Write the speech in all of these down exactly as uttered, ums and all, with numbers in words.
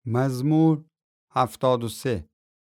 مزمور هفتاد و سه.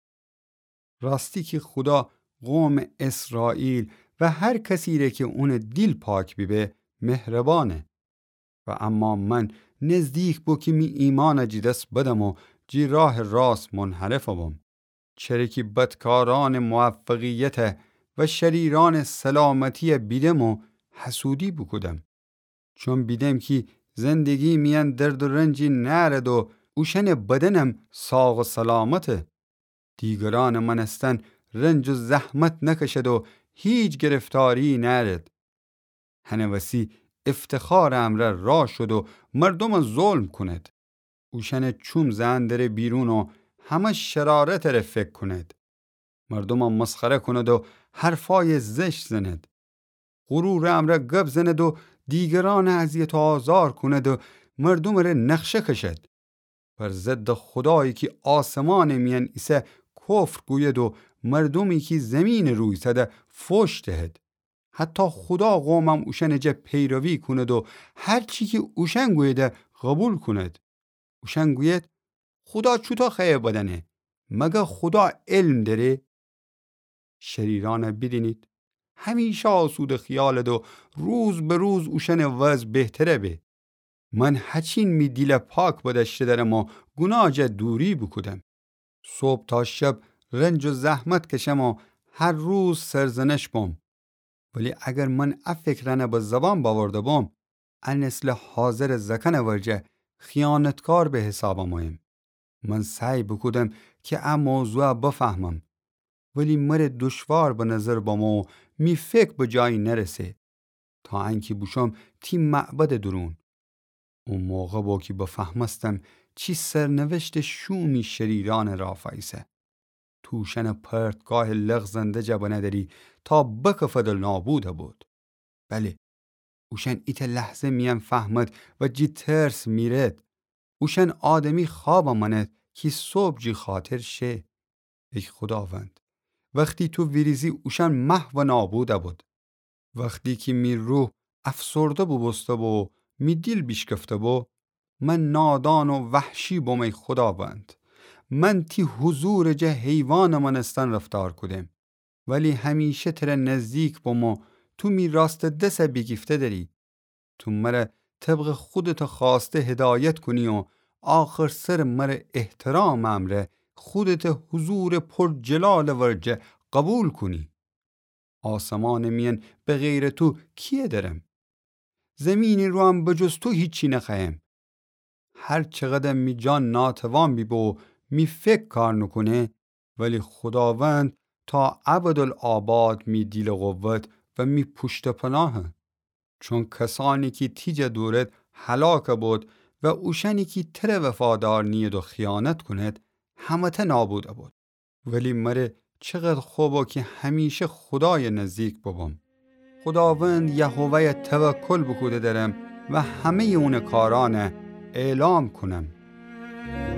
راستی که خدا قوم اسرائیل و هر کسی ره که اون دیل پاک بیبه مهربانه. و اما من نزدیک بو که می ایمان جی دست بدم و جی راه راست منحرف بم. چرا که بدکاران موفقیت و شریران سلامتی بیدم و حسودی بکودم. چون بیدم که زندگی میان درد و رنجی نرد و اوشن بدنم ساغ و سلامته. دیگران منستن رنج و زحمت نکشد و هیچ گرفتاری نرد. هنوسی افتخار امره را شد و مردم ظلم کند. اوشن چوم زندر بیرون و همه شرارت را فکر کند. مردم مسخره کند و حرفای زشت زند. غرور امره گب زند و دیگران اذیت و آزار کند و مردم را نقشه کشد. بر ضد خدایی که آسمان میان ایسه کفر گوید و مردمی که زمین روی سده فوش دهد. حتی خدا قومم اوشن جه پیروی کند و هر چی که اوشن گویده قبول کند. اوشن گوید خدا چوتا خیه بدنه؟ مگه خدا علم داره؟ شریران بدینید همیشه آسود خیالد و روز به روز اوشن وضع بهتره به. من هچین می دیل پاک بدشته درم و گناه جه دوری بکودم. صبح تا شب رنج و زحمت کشم و هر روز سرزنش بم. ولی اگر من افکرانه به زبان باورده بم، ان نسل حاضر زکن ورجه خیانتکار به حسابم ایم. من سعی بکودم که ام موضوع بفهمم. ولی مر دشوار به نظر بام و می فکر به جایی نرسه. تا انکی بوشم تی معبد درون. اون موقع با که بفهمستم چی سرنوشت شومی شریران رافایسه. توشن پرتگاه لغزنده جبه نداری تا بکفدل نابوده بود. بله، اوشن ایت لحظه میم فهمد و جی ترس میرد. اوشن آدمی خواب مند که صبح جی خاطر شه. ای خداوند، وقتی تو ویریزی اوشن محو و نابوده بود. وقتی که می روح افسرده بو بسته بو می دیل بیشکفته بو، من نادان و وحشی بوم ای خداوند. من تی حضور جه حیوان منستن رفتار کدم. ولی همیشه تر نزدیک بوم و تو می راست دست بگیفته داری. تو مره طبق خودت خواسته هدایت کنی و آخر سر مره احترام امره خودت حضور پر جلال ورجه قبول کنی. آسمان مین به غیر تو کیه درم؟ زمینی رو هم بجز تو هیچی نخواهم. هر چقدر می جان ناتوان بی بو می فکر کار نکنه، ولی خداوند تا ابدالآباد می دیل قوت و می پشت پناه. چون کسانی که تیج دورت هلاک بود و اوشنی که تر وفادار نید و خیانت کند همه نابوده بود. ولی مره چقدر خوبه که همیشه خدای نزدیک ببم. خداوند یهوه توکل بکوده درم و همه اون کارانه اعلام کنم.